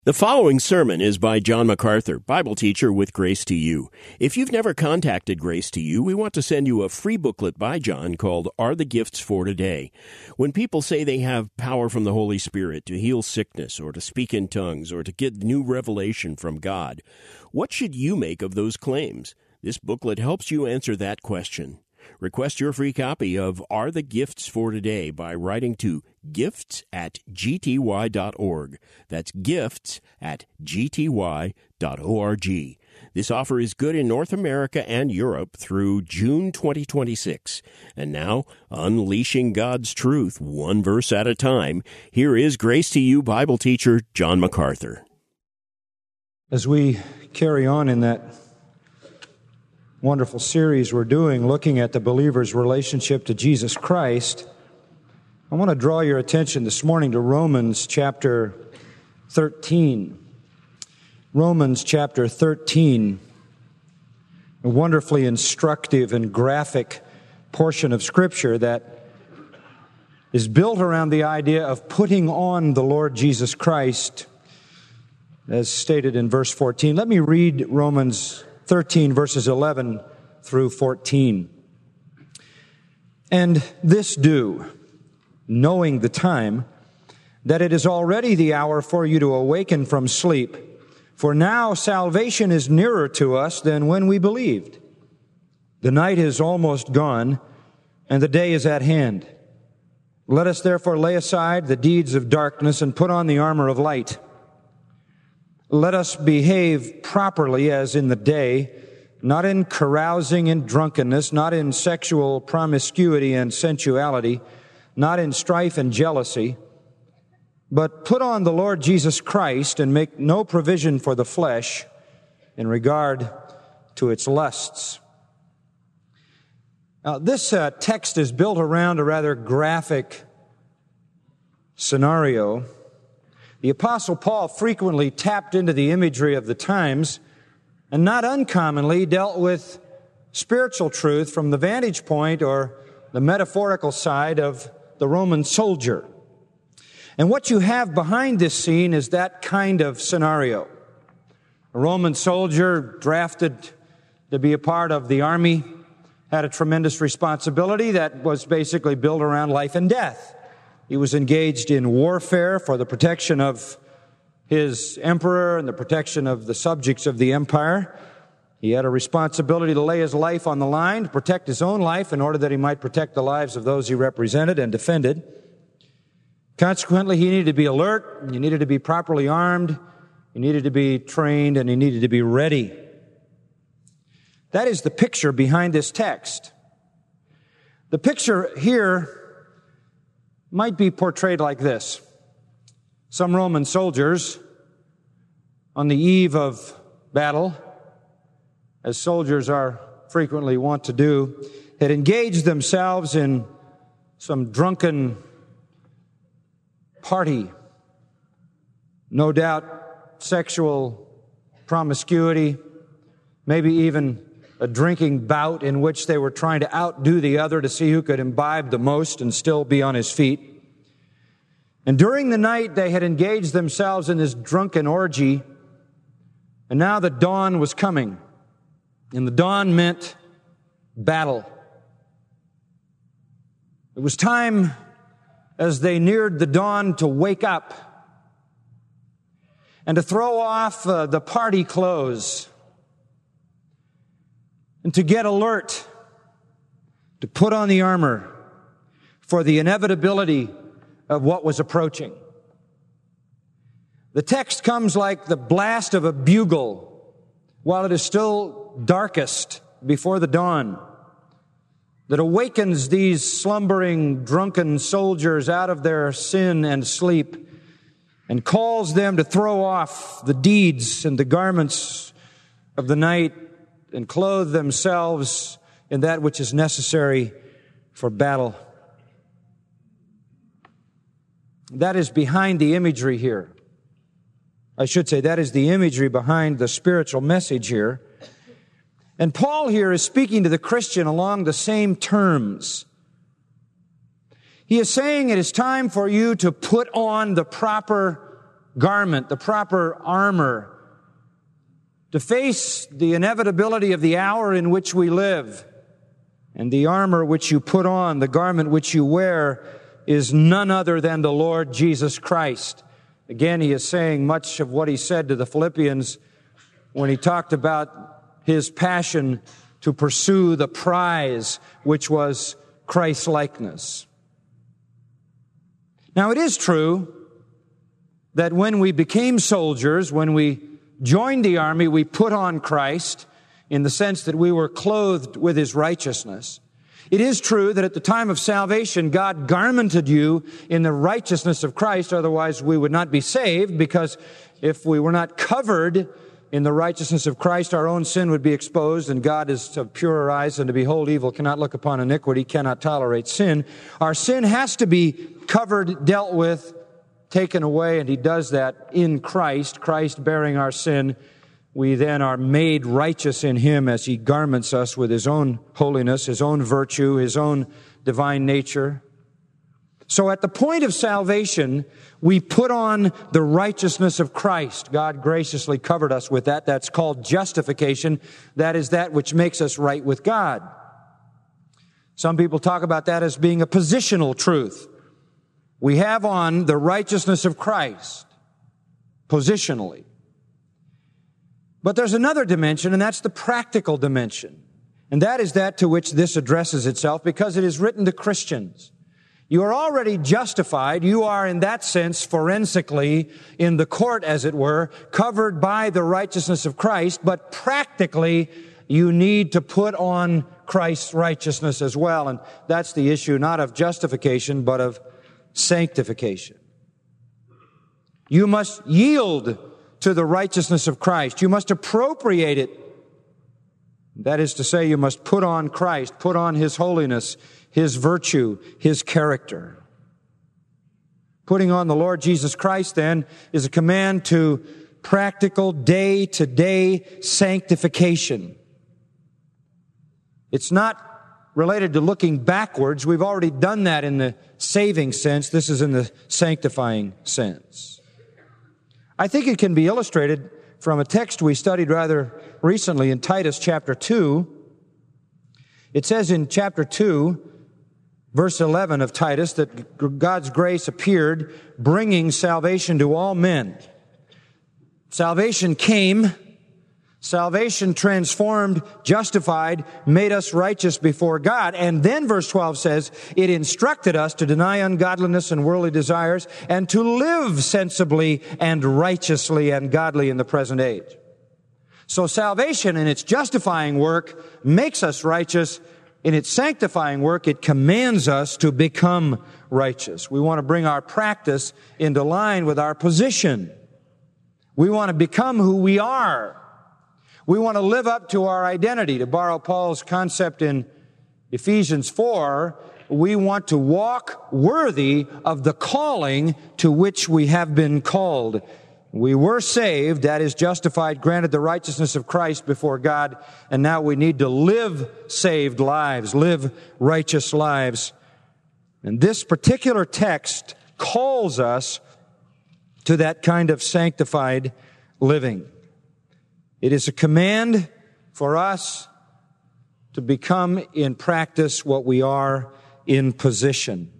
The following sermon is by John MacArthur, Bible teacher with Grace to You. If you've never contacted Grace to You, we want to send you a free booklet by John called Are the Gifts for Today? When people say they have power from the Holy Spirit to heal sickness or to speak in tongues or to get new revelation from God, what should you make of those claims? This booklet helps you answer that question. Request your free copy of Are the Gifts for Today by writing to gifts@gty.org. That's gifts@gty.org. This offer is good in North America and Europe through June 2026. And now, unleashing God's truth one verse at a time, here is Grace to You Bible teacher John MacArthur. As we carry on in that wonderful series we're doing, looking at the believer's relationship to Jesus Christ, I want to draw your attention this morning to Romans chapter 13. Romans chapter 13, a wonderfully instructive and graphic portion of Scripture that is built around the idea of putting on the Lord Jesus Christ, as stated in verse 14. Let me read Romans 13, verses 11 through 14. And this do, knowing the time, that it is already the hour for you to awaken from sleep. For now salvation is nearer to us than when we believed. The night is almost gone, and the day is at hand. Let us therefore lay aside the deeds of darkness and put on the armor of light. Let us behave properly as in the day, not in carousing and drunkenness, not in sexual promiscuity and sensuality, not in strife and jealousy, but put on the Lord Jesus Christ and make no provision for the flesh in regard to its lusts. Now, this text is built around a rather graphic scenario. The Apostle Paul frequently tapped into the imagery of the times and not uncommonly dealt with spiritual truth from the vantage point or the metaphorical side of the Roman soldier. And what you have behind this scene is that kind of scenario. A Roman soldier drafted to be a part of the army had a tremendous responsibility that was basically built around life and death. He was engaged in warfare for the protection of his emperor and the protection of the subjects of the empire. He had a responsibility to lay his life on the line, to protect his own life in order that he might protect the lives of those he represented and defended. Consequently, he needed to be alert, he needed to be properly armed, he needed to be trained, and he needed to be ready. That is the picture behind this text. The picture here might be portrayed like this. Some Roman soldiers, on the eve of battle, as soldiers are frequently wont to do, had engaged themselves in some drunken party. No doubt sexual promiscuity, maybe even a drinking bout in which they were trying to outdo the other to see who could imbibe the most and still be on his feet. And during the night, they had engaged themselves in this drunken orgy, and now the dawn was coming. And the dawn meant battle. It was time, as they neared the dawn, to wake up and to throw off the party clothes and to get alert, to put on the armor for the inevitability of what was approaching. The text comes like the blast of a bugle while it is still darkest before the dawn, that awakens these slumbering, drunken soldiers out of their sin and sleep and calls them to throw off the deeds and the garments of the night and clothe themselves in that which is necessary for battle. That is behind the imagery here. I should say that is the imagery behind the spiritual message here. And Paul here is speaking to the Christian along the same terms. He is saying it is time for you to put on the proper garment, the proper armor to face the inevitability of the hour in which we live. And the armor which you put on, the garment which you wear, is none other than the Lord Jesus Christ. Again, he is saying much of what he said to the Philippians when he talked about his passion to pursue the prize, which was Christ-likeness. Now, it is true that when we became soldiers, when we joined the army, we put on Christ in the sense that we were clothed with his righteousness. It is true that at the time of salvation, God garmented you in the righteousness of Christ. Otherwise, we would not be saved, because if we were not covered in the righteousness of Christ, our own sin would be exposed, and God is of purer eyes than to behold evil, cannot look upon iniquity, cannot tolerate sin. Our sin has to be covered, dealt with, taken away, and he does that in Christ, Christ bearing our sin. We then are made righteous in him as he garments us with his own holiness, his own virtue, his own divine nature. So at the point of salvation, we put on the righteousness of Christ. God graciously covered us with that. That's called justification. That is that which makes us right with God. Some people talk about that as being a positional truth. We have on the righteousness of Christ, positionally. But there's another dimension, and that's the practical dimension. And that is that to which this addresses itself, because it is written to Christians. You are already justified. You are, in that sense, forensically, in the court, as it were, covered by the righteousness of Christ, but practically, you need to put on Christ's righteousness as well. And that's the issue, not of justification, but of sanctification. You must yield to the righteousness of Christ. You must appropriate it. That is to say, you must put on Christ, put on his holiness, his virtue, his character. Putting on the Lord Jesus Christ, then, is a command to practical, day-to-day sanctification. It's not related to looking backwards. We've already done that in the saving sense. This is in the sanctifying sense. I think it can be illustrated from a text we studied rather recently in Titus chapter 2. It says in chapter 2, verse 11 of Titus, that God's grace appeared, bringing salvation to all men. Salvation came. Salvation transformed, justified, made us righteous before God. And then verse 12 says, it instructed us to deny ungodliness and worldly desires and to live sensibly and righteously and godly in the present age. So salvation in its justifying work makes us righteous. In its sanctifying work, it commands us to become righteous. We want to bring our practice into line with our position. We want to become who we are. We want to live up to our identity. To borrow Paul's concept in Ephesians 4, we want to walk worthy of the calling to which we have been called. We were saved, that is justified, granted the righteousness of Christ before God, and now we need to live saved lives, live righteous lives. And this particular text calls us to that kind of sanctified living. It is a command for us to become in practice what we are in position.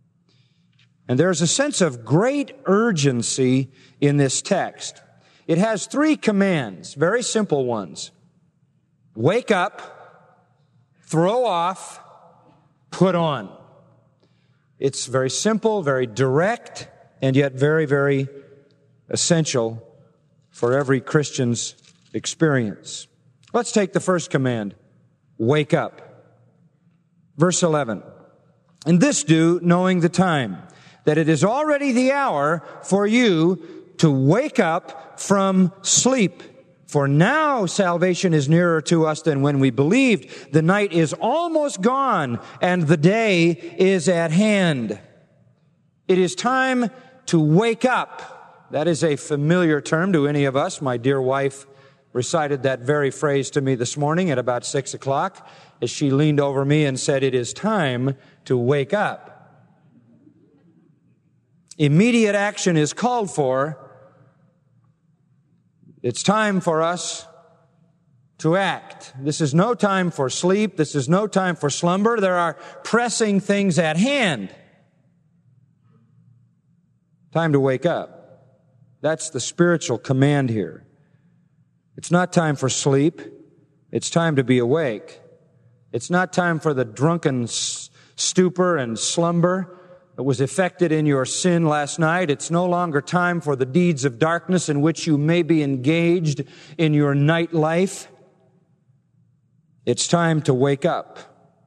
And there's a sense of great urgency in this text. It has 3 commands, very simple ones. Wake up, throw off, put on. It's very simple, very direct, and yet very, very essential for every Christian's experience. Let's take the first command. Wake up. Verse 11. And this do, knowing the time, that it is already the hour for you to wake up from sleep. For now salvation is nearer to us than when we believed. The night is almost gone, and the day is at hand. It is time to wake up. That is a familiar term to any of us. My dear wife recited that very phrase to me this morning at about 6 o'clock as she leaned over me and said, it is time to wake up. Immediate action is called for, It's time for us to act. This is no time for sleep. This is no time for slumber. There are pressing things at hand. Time to wake up. That's the spiritual command here. It's not time for sleep. It's time to be awake. It's not time for the drunken stupor and slumber that was effected in your sin last night. It's no longer time for the deeds of darkness in which you may be engaged in your night life. It's time to wake up.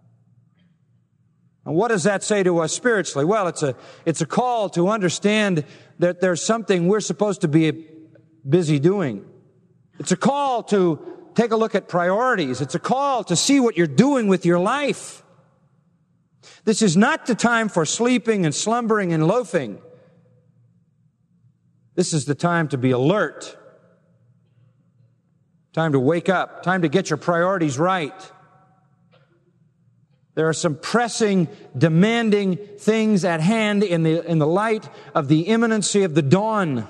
And what does that say to us spiritually? Well, it's a call to understand that there's something we're supposed to be busy doing. It's a call to take a look at priorities. It's a call to see what you're doing with your life. This is not the time for sleeping and slumbering and loafing. This is the time to be alert. Time to wake up. Time to get your priorities right. There are some pressing, demanding things at hand in the light of the imminency of the dawn.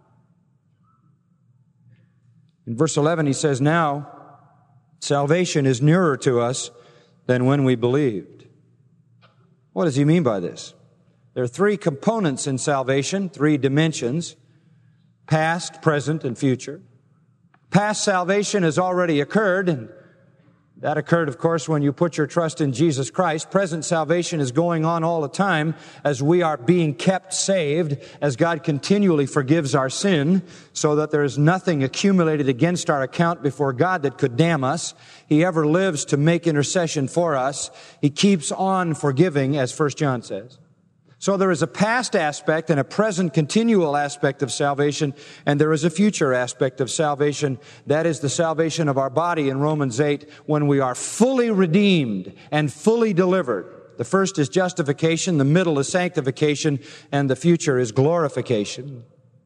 In verse 11 he says, now salvation is nearer to us than when we believed. What does he mean by this? There are three components in salvation, three dimensions: past, present, and future. Past salvation has already occurred, and that occurred, of course, when you put your trust in Jesus Christ. Present salvation is going on all the time as we are being kept saved, as God continually forgives our sin, so that there is nothing accumulated against our account before God that could damn us. He ever lives to make intercession for us. He keeps on forgiving, as 1 John says. So there is a past aspect and a present continual aspect of salvation, and there is a future aspect of salvation. That is the salvation of our body in Romans 8, when we are fully redeemed and fully delivered. The first is justification, the middle is sanctification, and the future is glorification.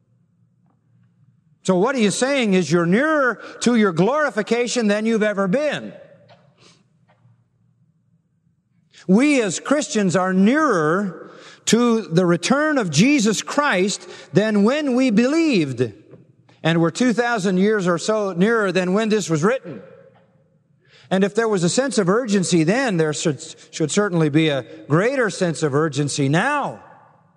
So what he is saying is you're nearer to your glorification than you've ever been. We as Christians are nearer to the return of Jesus Christ than when we believed. And we're 2,000 years or so nearer than when this was written. And if there was a sense of urgency then, there should certainly be a greater sense of urgency now.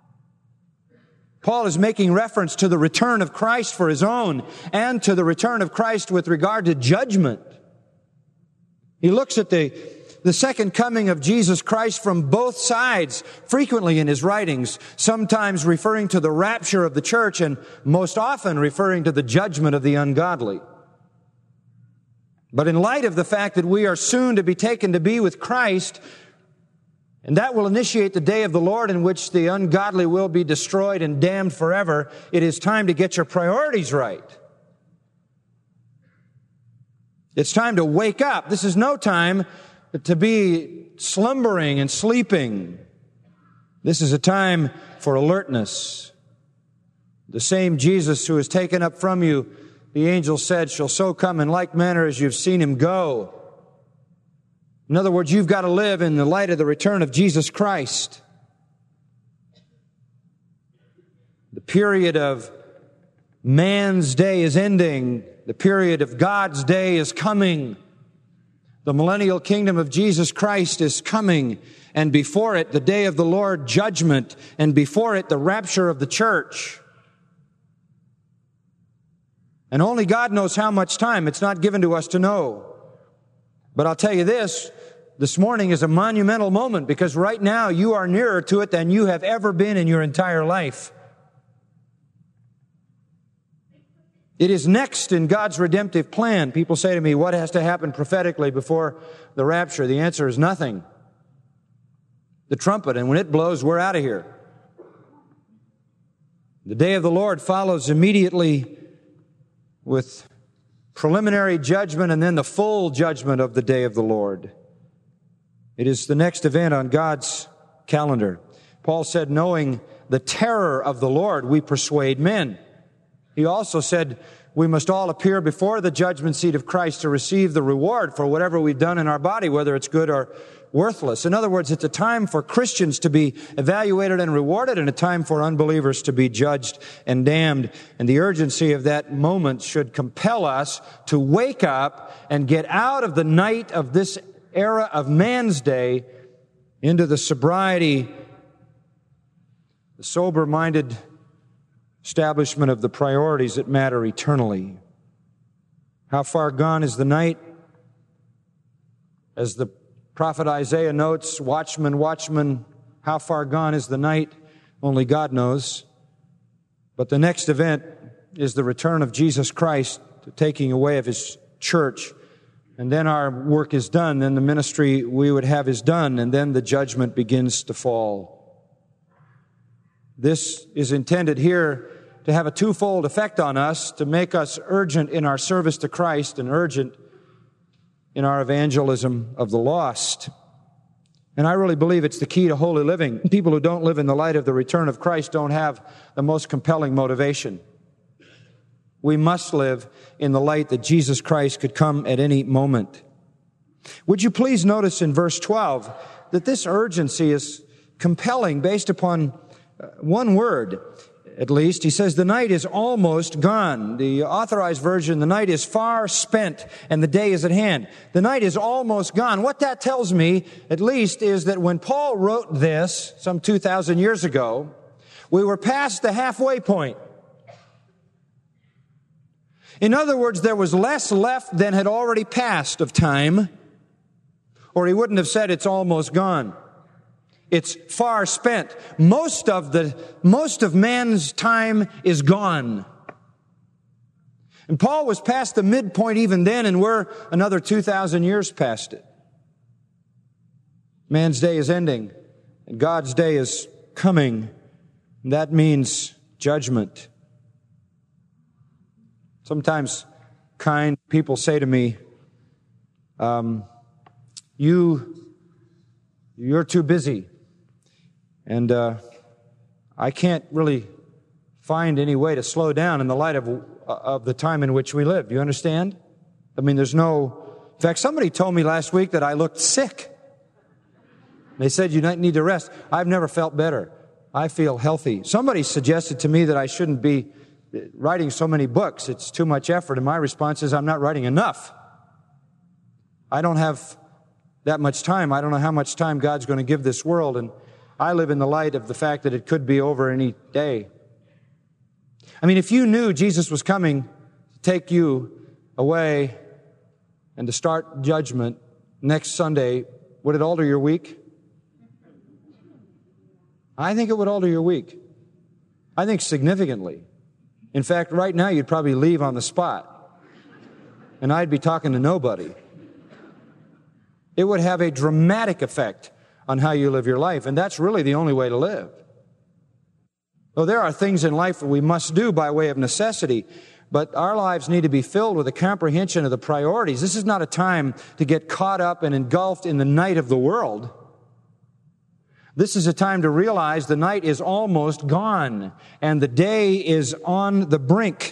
Paul is making reference to the return of Christ for his own and to the return of Christ with regard to judgment. He looks at the second coming of Jesus Christ from both sides frequently in his writings, sometimes referring to the rapture of the church and most often referring to the judgment of the ungodly. But in light of the fact that we are soon to be taken to be with Christ, and that will initiate the day of the Lord in which the ungodly will be destroyed and damned forever, it is time to get your priorities right. It's time to wake up. This is no time to be slumbering and sleeping. This is a time for alertness. The same Jesus who is taken up from you, the angel said, shall so come in like manner as you've seen him go. In other words, you've got to live in the light of the return of Jesus Christ. The period of man's day is ending. The period of God's day is coming. The millennial kingdom of Jesus Christ is coming, and before it, the day of the Lord, judgment, and before it, the rapture of the church. And only God knows how much time. It's not given to us to know. But I'll tell you this morning is a monumental moment, because right now you are nearer to it than you have ever been in your entire life. It is next in God's redemptive plan. People say to me, what has to happen prophetically before the rapture? The answer is nothing. The trumpet, and when it blows, we're out of here. The day of the Lord follows immediately with preliminary judgment and then the full judgment of the day of the Lord. It is the next event on God's calendar. Paul said, knowing the terror of the Lord, we persuade men. He also said, we must all appear before the judgment seat of Christ to receive the reward for whatever we've done in our body, whether it's good or worthless. In other words, it's a time for Christians to be evaluated and rewarded, and a time for unbelievers to be judged and damned. And the urgency of that moment should compel us to wake up and get out of the night of this era of man's day into the sobriety, the sober-minded establishment of the priorities that matter eternally. How far gone is the night? As the prophet Isaiah notes, watchman, watchman, how far gone is the night? Only God knows. But the next event is the return of Jesus Christ, the taking away of His church. And then our work is done. Then the ministry we would have is done. And then the judgment begins to fall. This is intended here to have a twofold effect on us, to make us urgent in our service to Christ and urgent in our evangelism of the lost. And I really believe it's the key to holy living. People who don't live in the light of the return of Christ don't have the most compelling motivation. We must live in the light that Jesus Christ could come at any moment. Would you please notice in verse 12 that this urgency is compelling based upon one word, at least. He says, the night is almost gone. The Authorized Version, the night is far spent and the day is at hand. The night is almost gone. What that tells me, at least, is that when Paul wrote this some 2,000 years ago, we were past the halfway point. In other words, there was less left than had already passed of time, or he wouldn't have said it's almost gone. It's far spent. Most of man's time is gone. And Paul was past the midpoint even then, and we're another 2,000 years past it. Man's day is ending, and God's day is coming. And that means judgment. Sometimes kind people say to me, you're too busy. And I can't really find any way to slow down in the light of the time in which we live. Do you understand? I mean, in fact, somebody told me last week that I looked sick. They said, you need to rest. I've never felt better. I feel healthy. Somebody suggested to me that I shouldn't be writing so many books. It's too much effort. And my response is, I'm not writing enough. I don't have that much time. I don't know how much time God's going to give this world. And I live in the light of the fact that it could be over any day. I mean, if you knew Jesus was coming to take you away and to start judgment next Sunday, would it alter your week? I think it would alter your week. I think significantly. In fact, right now you'd probably leave on the spot, and I'd be talking to nobody. It would have a dramatic effect on how you live your life, and that's really the only way to live. Though there are things in life that we must do by way of necessity, but our lives need to be filled with a comprehension of the priorities. This is not a time to get caught up and engulfed in the night of the world. This is a time to realize the night is almost gone, and the day is on the brink.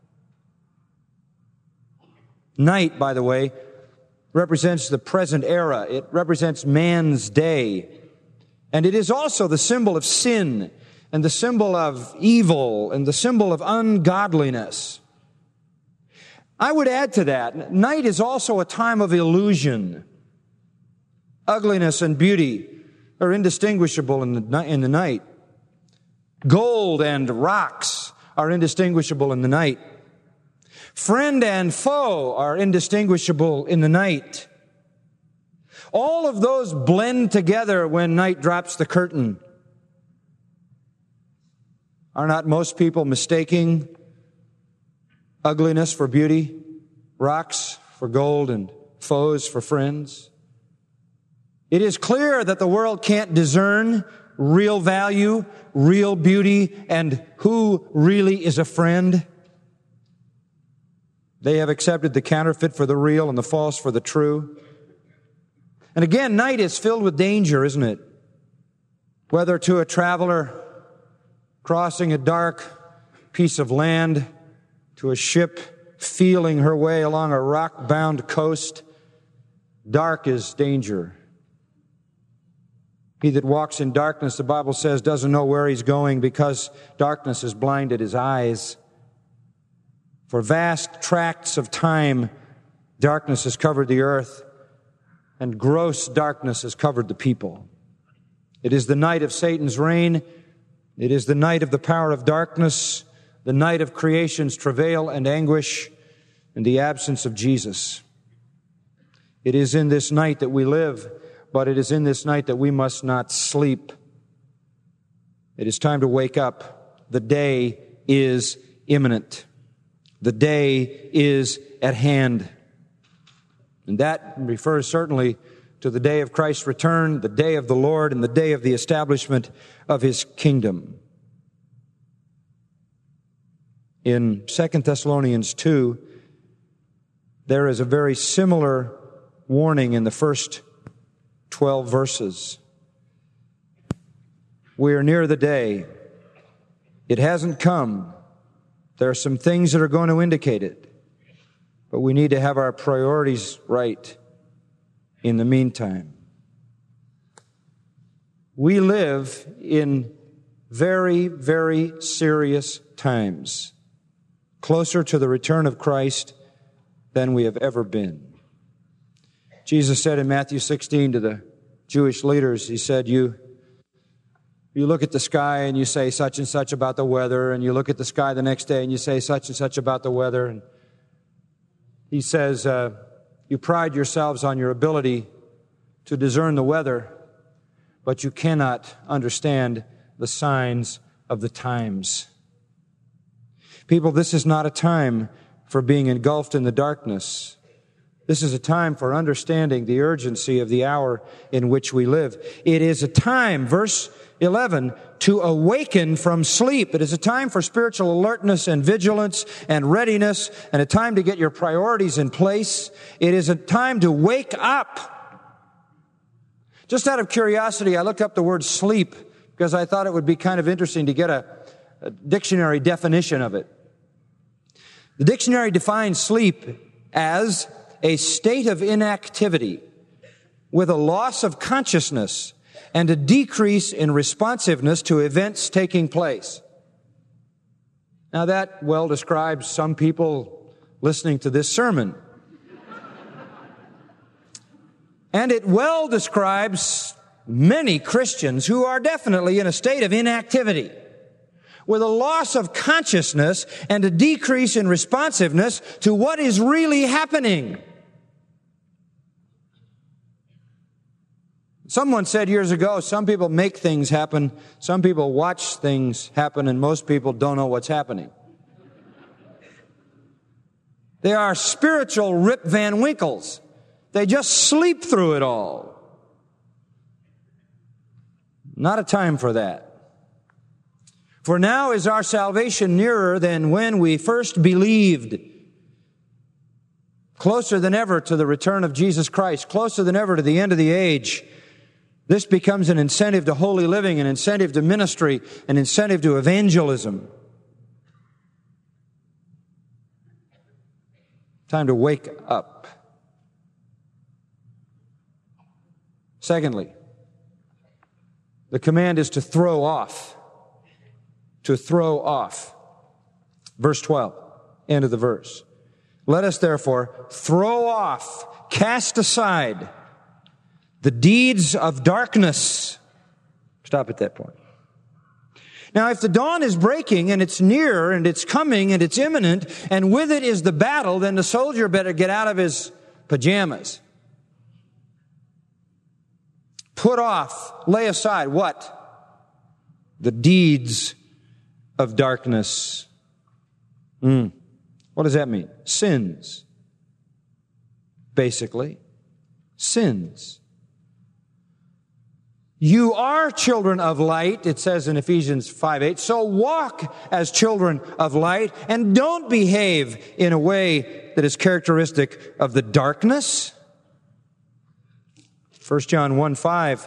Night, by the way, represents the present era. It represents man's day. And it is also the symbol of sin and the symbol of evil and the symbol of ungodliness. I would add to that, night is also a time of illusion. Ugliness and beauty are indistinguishable in the night. Gold and rocks are indistinguishable in the night. Friend and foe are indistinguishable in the night. All of those blend together when night drops the curtain. Are not most people mistaking ugliness for beauty, rocks for gold, and foes for friends? It is clear that the world can't discern real value, real beauty, and who really is a friend. They have accepted the counterfeit for the real and the false for the true. And again, night is filled with danger, isn't it? Whether to a traveler crossing a dark piece of land, to a ship feeling her way along a rock-bound coast, dark is danger. He that walks in darkness, the Bible says, doesn't know where he's going because darkness has blinded his eyes. For vast tracts of time, darkness has covered the earth, and gross darkness has covered the people. It is the night of Satan's reign. It is the night of the power of darkness, the night of creation's travail and anguish, and the absence of Jesus. It is in this night that we live, but it is in this night that we must not sleep. It is time to wake up. The day is imminent. The day is at hand. And that refers certainly to the day of Christ's return, the day of the Lord, and the day of the establishment of His kingdom. In 2 Thessalonians 2, there is a very similar warning in the first 12 verses. We are near the day. It hasn't come. There are some things that are going to indicate it. But we need to have our priorities right in the meantime. We live in very, very serious times, closer to the return of Christ than we have ever been. Jesus said in Matthew 16 to the Jewish leaders, He said, you look at the sky and you say such and such about the weather, and you look at the sky the next day and you say such and such about the weather. And He says, you pride yourselves on your ability to discern the weather, but you cannot understand the signs of the times. People, this is not a time for being engulfed in the darkness. This is a time for understanding the urgency of the hour in which we live. It is a time, verse 11, to awaken from sleep. It is a time for spiritual alertness and vigilance and readiness, and a time to get your priorities in place. It is a time to wake up. Just out of curiosity, I looked up the word sleep because I thought it would be kind of interesting to get a dictionary definition of it. The dictionary defines sleep as a state of inactivity with a loss of consciousness and a decrease in responsiveness to events taking place. Now that well describes some people listening to this sermon. And it well describes many Christians who are definitely in a state of inactivity, with a loss of consciousness and a decrease in responsiveness to what is really happening. Someone said years ago, some people make things happen, some people watch things happen, and most people don't know what's happening. They are spiritual Rip Van Winkles. They just sleep through it all. Not a time for that. For now is our salvation nearer than when we first believed. Closer than ever to the return of Jesus Christ, closer than ever to the end of the age. This becomes an incentive to holy living, an incentive to ministry, an incentive to evangelism. Time to wake up. Secondly, the command is to throw off. To throw off. Verse 12, end of the verse. Let us therefore throw off, cast aside the deeds of darkness. Stop at that point. Now, if the dawn is breaking and it's near and it's coming and it's imminent and with it is the battle, then the soldier better get out of his pajamas. Put off, lay aside what? The deeds of darkness. What does that mean? Sins. Basically, sins. You are children of light, it says in Ephesians 5:8. So walk as children of light and don't behave in a way that is characteristic of the darkness. 1 John 1:5.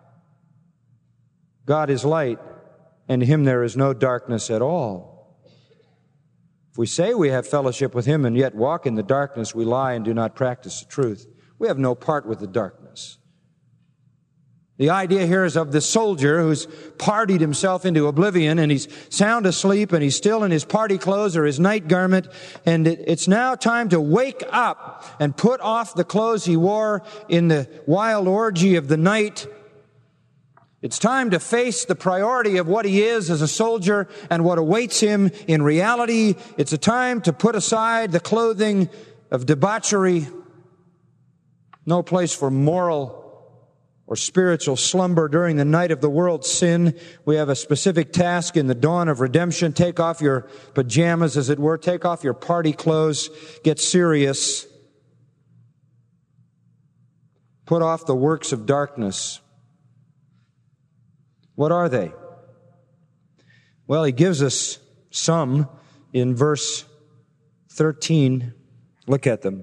God is light, and in Him there is no darkness at all. If we say we have fellowship with Him and yet walk in the darkness, we lie and do not practice the truth. We have no part with the darkness. The idea here is of the soldier who's partied himself into oblivion, and he's sound asleep, and he's still in his party clothes or his night garment, and it's now time to wake up and put off the clothes he wore in the wild orgy of the night. It's time to face the priority of what he is as a soldier and what awaits him in reality. It's a time to put aside the clothing of debauchery. No place for moral or spiritual slumber during the night of the world's sin. We have a specific task in the dawn of redemption. Take off your pajamas, as it were. Take off your party clothes. Get serious. Put off the works of darkness. What are they? Well, he gives us some in verse 13. Look at them.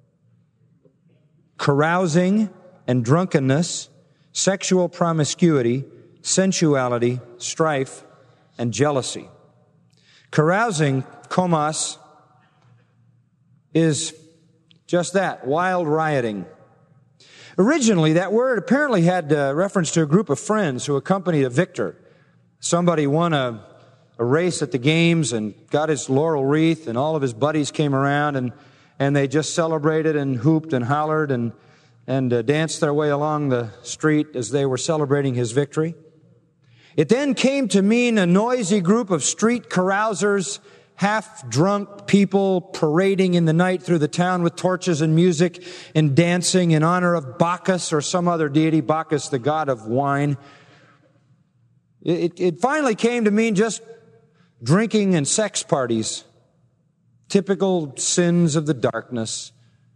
Carousing and drunkenness, sexual promiscuity, sensuality, strife, and jealousy. Carousing, komos, is just that, wild rioting. Originally, that word apparently had reference to a group of friends who accompanied a victor. Somebody won a race at the games and got his laurel wreath, and all of his buddies came around, and they just celebrated and hooped and hollered and danced their way along the street as they were celebrating his victory. It then came to mean a noisy group of street carousers, half-drunk people parading in the night through the town with torches and music and dancing in honor of Bacchus or some other deity, Bacchus, the god of wine. It finally came to mean just drinking and sex parties, typical sins of the darkness.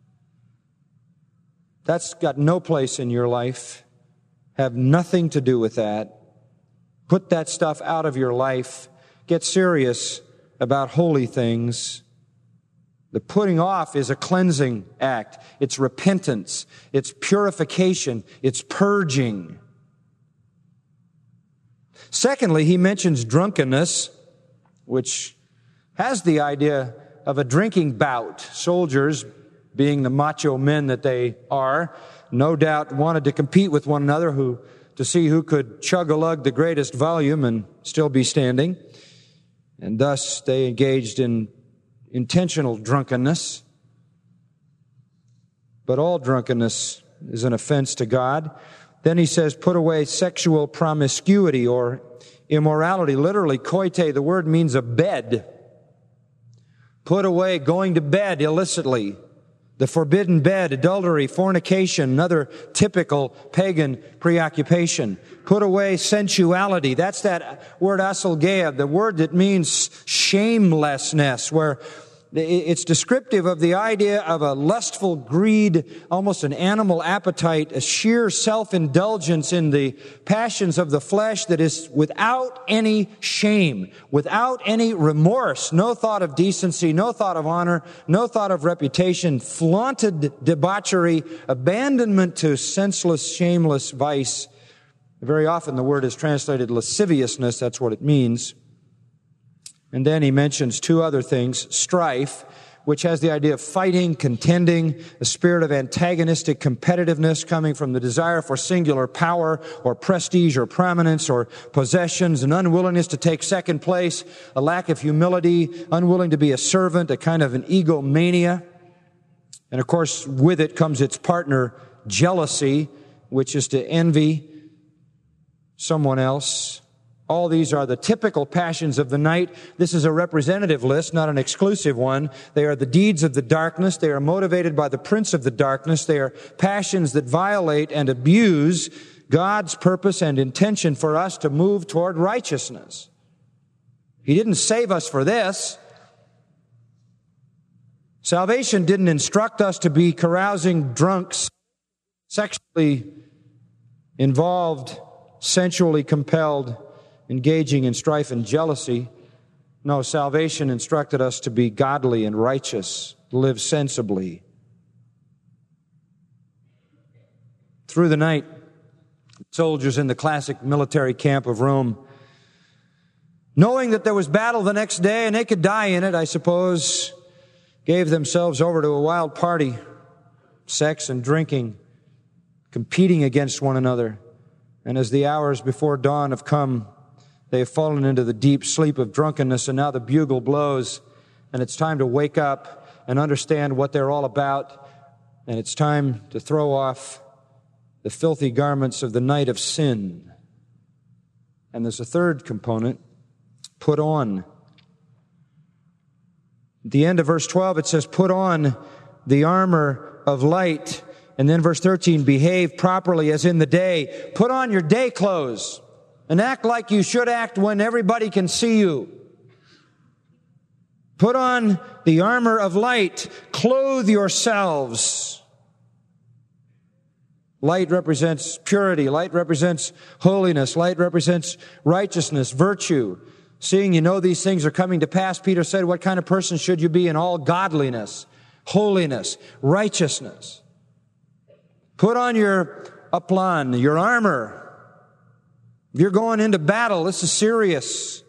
That's got no place in your life. Have nothing to do with that. Put that stuff out of your life. Get serious about holy things. The putting off is a cleansing act. It's repentance. It's purification. It's purging. Secondly, he mentions drunkenness, which has the idea of a drinking bout. Soldiers, being the macho men that they are, no doubt wanted to compete with one another to see who could chug-a-lug the greatest volume and still be standing. And thus they engaged in intentional drunkenness. But all drunkenness is an offense to God. Then he says, put away sexual promiscuity or immorality. Literally, koite, the word means a bed. Put away going to bed illicitly. The forbidden bed, adultery, fornication, another typical pagan preoccupation. Put away sensuality. That's that word asalgeia, the word that means shamelessness, where it's descriptive of the idea of a lustful greed, almost an animal appetite, a sheer self-indulgence in the passions of the flesh that is without any shame, without any remorse, no thought of decency, no thought of honor, no thought of reputation, flaunted debauchery, abandonment to senseless, shameless vice. Very often the word is translated lasciviousness, that's what it means. And then he mentions two other things, strife, which has the idea of fighting, contending, a spirit of antagonistic competitiveness coming from the desire for singular power or prestige or prominence or possessions, an unwillingness to take second place, a lack of humility, unwilling to be a servant, a kind of an egomania. And of course, with it comes its partner, jealousy, which is to envy someone else. All these are the typical passions of the night. This is a representative list, not an exclusive one. They are the deeds of the darkness. They are motivated by the prince of the darkness. They are passions that violate and abuse God's purpose and intention for us to move toward righteousness. He didn't save us for this. Salvation didn't instruct us to be carousing drunks, sexually involved, sensually compelled, engaging in strife and jealousy. No, salvation instructed us to be godly and righteous, live sensibly. Through the night, soldiers in the classic military camp of Rome, knowing that there was battle the next day and they could die in it, I suppose, gave themselves over to a wild party, sex and drinking, competing against one another. And as the hours before dawn have come, they have fallen into the deep sleep of drunkenness, and now the bugle blows, and it's time to wake up and understand what they're all about, and it's time to throw off the filthy garments of the night of sin. And there's a third component, put on. At the end of verse 12, it says, put on the armor of light. And then verse 13, behave properly as in the day. Put on your day clothes and act like you should act when everybody can see you. Put on the armor of light. Clothe yourselves. Light represents purity. Light represents holiness. Light represents righteousness, virtue. Seeing you know these things are coming to pass, Peter said, what kind of person should you be in all godliness, holiness, righteousness? Put on your uplan, your armor. If you're going into battle, this is serious.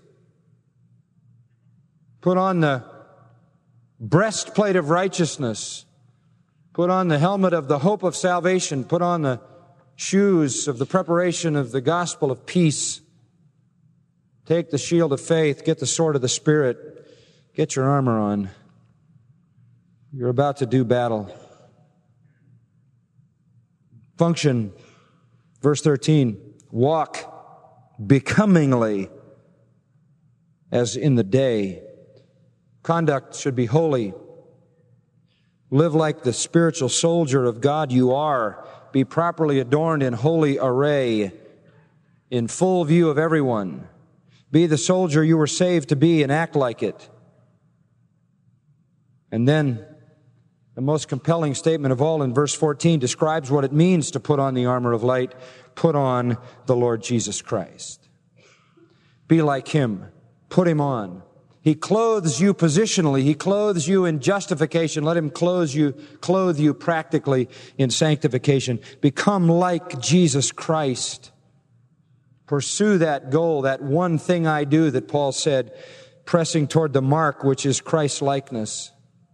Put on the breastplate of righteousness. Put on the helmet of the hope of salvation. Put on the shoes of the preparation of the gospel of peace. Take the shield of faith. Get the sword of the Spirit. Get your armor on. You're about to do battle. Function, verse 13, walk becomingly as in the day. Conduct should be holy. Live like the spiritual soldier of God you are. Be properly adorned in holy array, in full view of everyone. Be the soldier you were saved to be and act like it. And then the most compelling statement of all in verse 14 describes what it means to put on the armor of light. Put on the Lord Jesus Christ. Be like Him. Put Him on. He clothes you positionally. He clothes you in justification. Let Him clothe you practically in sanctification. Become like Jesus Christ. Pursue that goal, that one thing I do that Paul said, pressing toward the mark, which is Christ-likeness.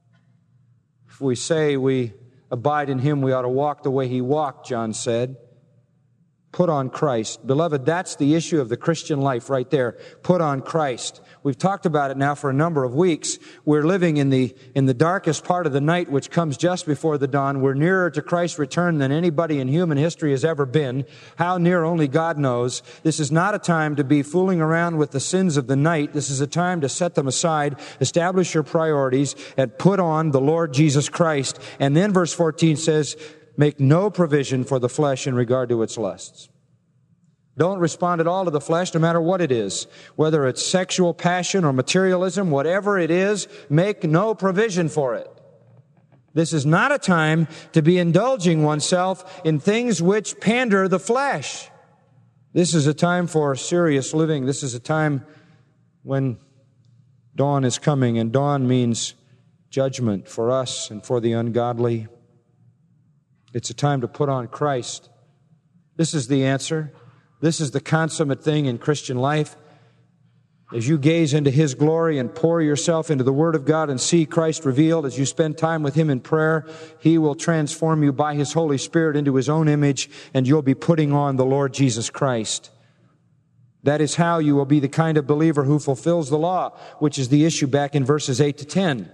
If we say we abide in Him, we ought to walk the way He walked, John said. Put on Christ. Beloved, that's the issue of the Christian life right there. Put on Christ. We've talked about it now for a number of weeks. We're living in the darkest part of the night, which comes just before the dawn. We're nearer to Christ's return than anybody in human history has ever been. How near, only God knows. This is not a time to be fooling around with the sins of the night. This is a time to set them aside, establish your priorities, and put on the Lord Jesus Christ. And then verse 14 says, make no provision for the flesh in regard to its lusts. Don't respond at all to the flesh, no matter what it is. Whether it's sexual passion or materialism, whatever it is, make no provision for it. This is not a time to be indulging oneself in things which pander the flesh. This is a time for serious living. This is a time when dawn is coming, and dawn means judgment for us and for the ungodly. It's a time to put on Christ. This is the answer. This is the consummate thing in Christian life. As you gaze into His glory and pour yourself into the Word of God and see Christ revealed, as you spend time with Him in prayer, He will transform you by His Holy Spirit into His own image, and you'll be putting on the Lord Jesus Christ. That is how you will be the kind of believer who fulfills the law, which is the issue back in verses 8 to 10.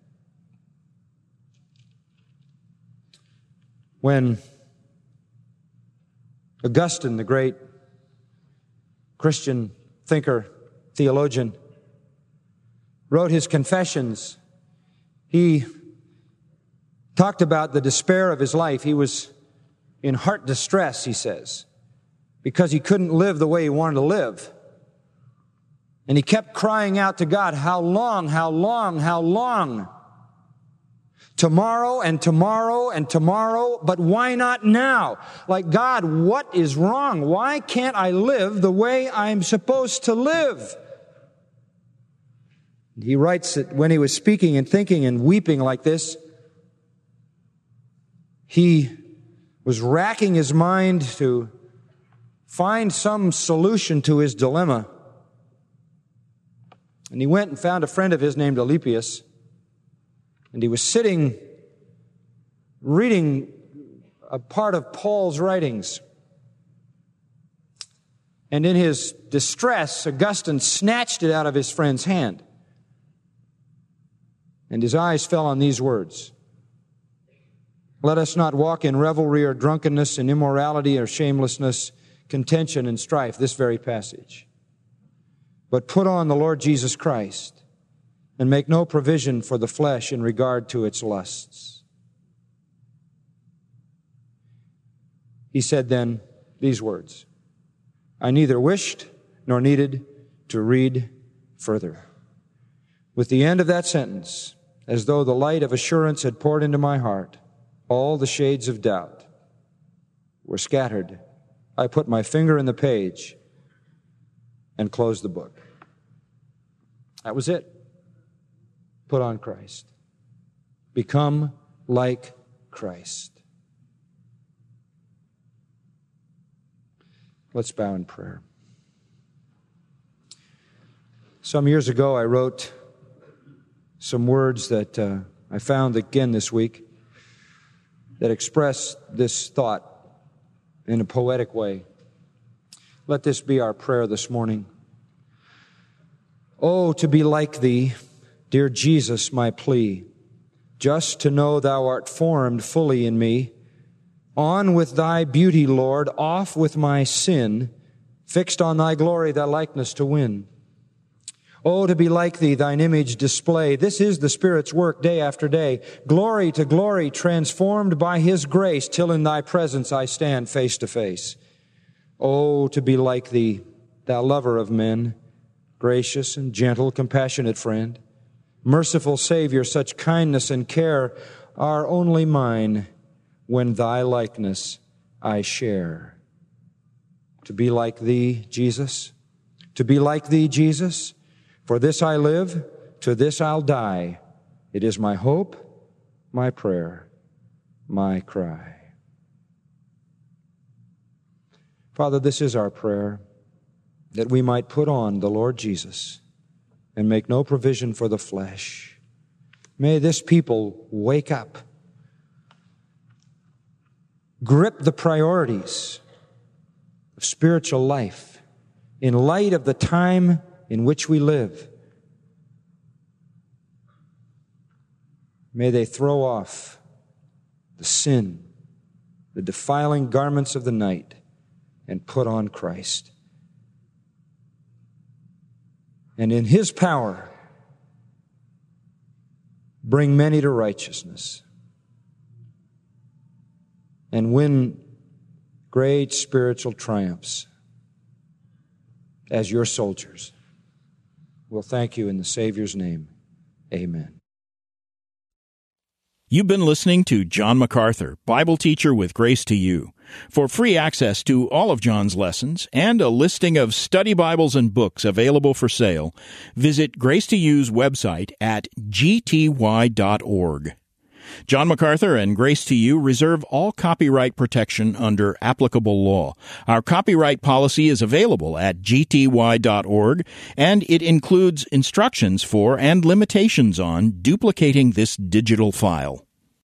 When Augustine, the great Christian thinker, theologian, wrote his Confessions, he talked about the despair of his life. He was in heart distress, he says, because he couldn't live the way he wanted to live. And he kept crying out to God, how long, how long, how long? Tomorrow and tomorrow and tomorrow, but why not now? Like, God, what is wrong? Why can't I live the way I'm supposed to live? He writes that when he was speaking and thinking and weeping like this, he was racking his mind to find some solution to his dilemma. And he went and found a friend of his named Alypius. And he was sitting, reading a part of Paul's writings. And in his distress, Augustine snatched it out of his friend's hand. And his eyes fell on these words: "Let us not walk in revelry or drunkenness, in immorality or shamelessness, contention and strife," this very passage, "but put on the Lord Jesus Christ, and make no provision for the flesh in regard to its lusts." He said then these words: "I neither wished nor needed to read further." With the end of that sentence, as though the light of assurance had poured into my heart, all the shades of doubt were scattered. I put my finger in the page and closed the book. That was it. Put on Christ. Become like Christ. Let's bow in prayer. Some years ago, I wrote some words that I found again this week that express this thought in a poetic way. Let this be our prayer this morning. Oh, to be like Thee, dear Jesus, my plea, just to know Thou art formed fully in me. On with Thy beauty, Lord, off with my sin, fixed on Thy glory, Thy likeness to win. Oh, to be like Thee, Thine image display. This is the Spirit's work day after day. Glory to glory, transformed by His grace, till in Thy presence I stand face to face. Oh, to be like Thee, Thou lover of men, gracious and gentle, compassionate friend, merciful Savior, such kindness and care are only mine when Thy likeness I share. To be like Thee, Jesus, to be like Thee, Jesus, for this I live, to this I'll die. It is my hope, my prayer, my cry. Father, this is our prayer, that we might put on the Lord Jesus and make no provision for the flesh. May this people wake up, grip the priorities of spiritual life in light of the time in which we live. May they throw off the sin, the defiling garments of the night, and put on Christ. And in His power, bring many to righteousness and win great spiritual triumphs as Your soldiers. We'll thank You in the Savior's name. Amen. You've been listening to John MacArthur, Bible teacher with Grace to You. For free access to all of John's lessons and a listing of study Bibles and books available for sale, visit Grace to You's website at gty.org. John MacArthur and Grace to You reserve all copyright protection under applicable law. Our copyright policy is available at gty.org, and it includes instructions for and limitations on duplicating this digital file.